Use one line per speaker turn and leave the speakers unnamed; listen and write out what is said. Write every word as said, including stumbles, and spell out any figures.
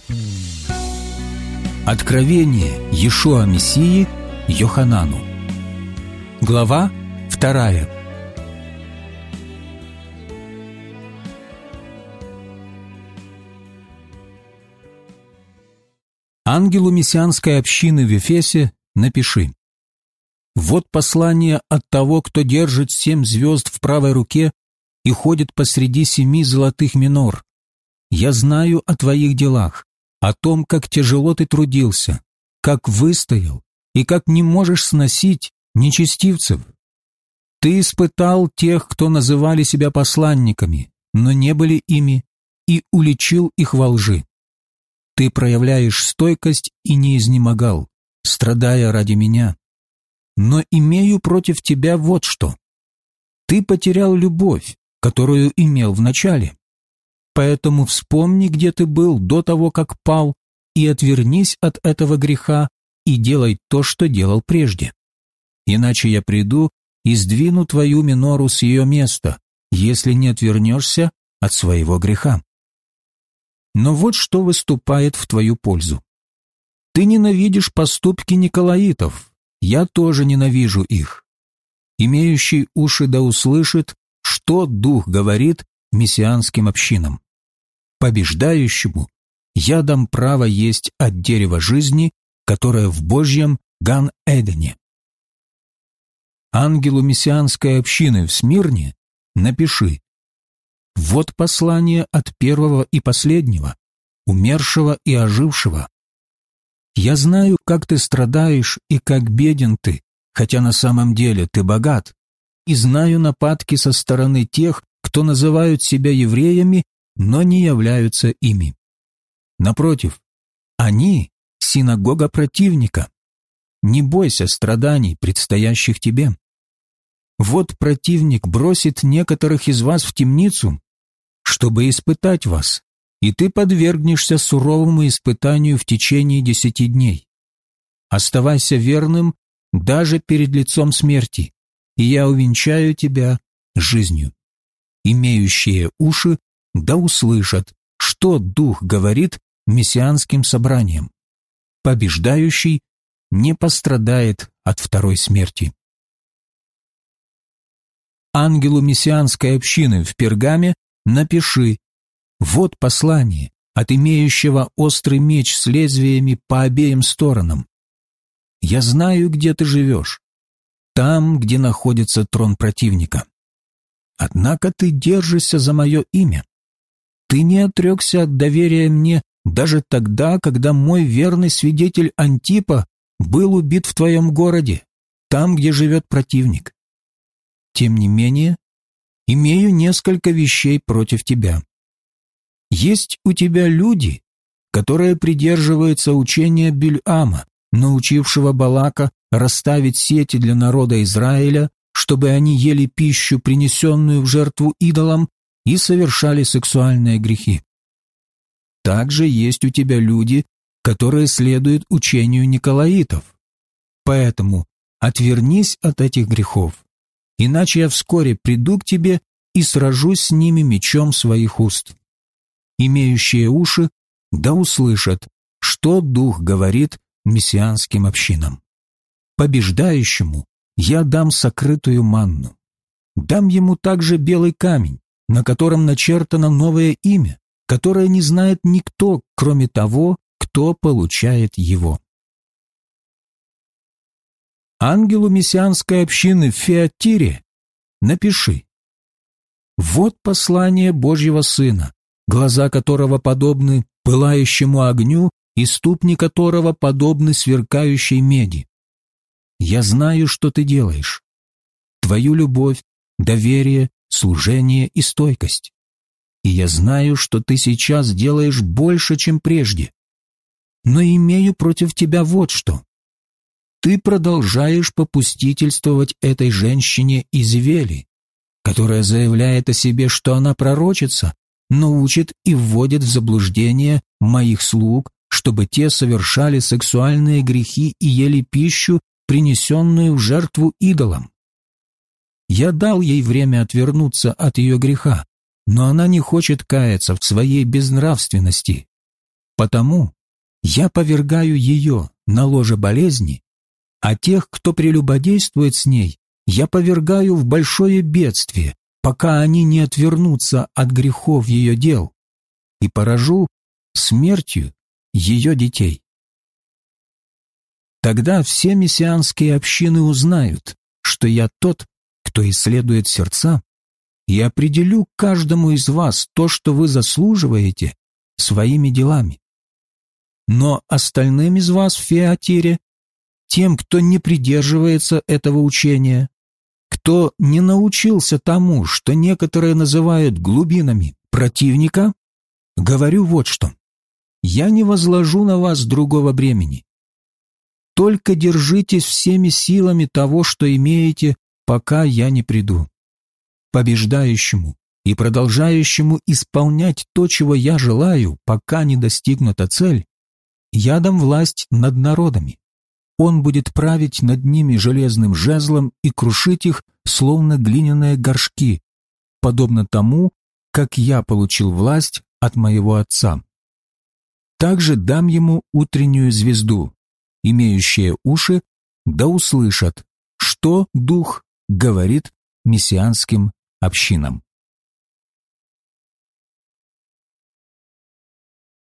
Откровение Иешуа Мессии Йоханану. Глава вторая. Ангелу мессианской общины в Эфесе напиши: «Вот послание от того, кто держит семь звезд в правой руке и ходит посреди семи золотых минор. Я знаю о твоих делах, о том, как тяжело ты трудился, как выстоял и как не можешь сносить нечестивцев. Ты испытал тех, кто называли себя посланниками, но не были ими, и уличил их во лжи. Ты проявляешь стойкость и не изнемогал, страдая ради меня. Но имею против тебя вот что. Ты потерял любовь, которую имел вначале. Поэтому вспомни, где ты был до того, как пал, и отвернись от этого греха, и делай то, что делал прежде. Иначе я приду и сдвину твою минору с ее места, если не отвернешься от своего греха. Но вот что выступает в твою пользу. Ты ненавидишь поступки николаитов, я тоже ненавижу их. Имеющий уши да услышит, что Дух говорит мессианским общинам. Побеждающему я дам право есть от дерева жизни, которое в Божьем Ган-Эдене. Ангелу мессианской общины в Смирне напиши: вот послание от первого и последнего, умершего и ожившего. Я знаю, как ты страдаешь и как беден ты, хотя на самом деле ты богат, и знаю нападки со стороны тех, кто называют себя евреями, но не являются ими. Напротив, они — синагога противника. Не бойся страданий, предстоящих тебе. Вот противник бросит некоторых из вас в темницу, чтобы испытать вас, и ты подвергнешься суровому испытанию в течение десяти дней. Оставайся верным даже перед лицом смерти, и я увенчаю тебя жизнью. Имеющие уши да услышат, что Дух говорит мессианским собраниям. Побеждающий не пострадает от второй смерти». Ангелу мессианской общины в Пергаме напиши: вот послание от имеющего острый меч с лезвиями по обеим сторонам. Я знаю, где ты живешь, там, где находится трон противника. Однако ты держишься за мое имя. Ты не отрекся от доверия мне даже тогда, когда мой верный свидетель Антипа был убит в твоем городе, там, где живет противник. Тем не менее, имею несколько вещей против тебя. Есть у тебя люди, которые придерживаются учения Бильама, научившего Балака расставить сети для народа Израиля, чтобы они ели пищу, принесенную в жертву идолам, и совершали сексуальные грехи. Также есть у тебя люди, которые следуют учению николаитов. Поэтому отвернись от этих грехов, иначе я вскоре приду к тебе и сражусь с ними мечом своих уст. Имеющие уши да услышат, что Дух говорит мессианским общинам. Побеждающему я дам сокрытую манну. Дам ему также белый камень, на котором начертано новое имя, которое не знает никто, кроме того, кто получает его. Ангелу мессианской общины в Фиатире напиши: вот послание Божьего Сына, глаза которого подобны пылающему огню и ступни которого подобны сверкающей меди. Я знаю, что ты делаешь. Твою любовь, доверие, служение и стойкость. И я знаю, что ты сейчас делаешь больше, чем прежде. Но имею против тебя вот что. Ты продолжаешь попустительствовать этой женщине Изевели, которая заявляет о себе, что она пророчица, но учит и вводит в заблуждение моих слуг, чтобы те совершали сексуальные грехи и ели пищу, принесенную в жертву идолам. Я дал ей время отвернуться от ее греха, но она не хочет каяться в своей безнравственности. Потому я повергаю ее на ложе болезни, а тех, кто прелюбодействует с ней, я повергаю в большое бедствие, пока они не отвернутся от грехов ее дел, и поражу смертью ее детей. Тогда все мессианские общины узнают, что я тот, кто исследует сердца, и определю каждому из вас то, что вы заслуживаете, своими делами. Но остальным из вас в Фиатире, тем, кто не придерживается этого учения, кто не научился тому, что некоторые называют глубинами противника, говорю вот что. Я не возложу на вас другого бремени. Только держитесь всеми силами того, что имеете, пока я не приду. Побеждающему и продолжающему исполнять то, чего я желаю, пока не достигнута цель, я дам власть над народами. Он будет править над ними железным жезлом и крушить их, словно глиняные горшки, подобно тому, как я получил власть от моего отца. Также дам ему утреннюю звезду. Имеющие уши да услышат, что Дух говорит мессианским общинам.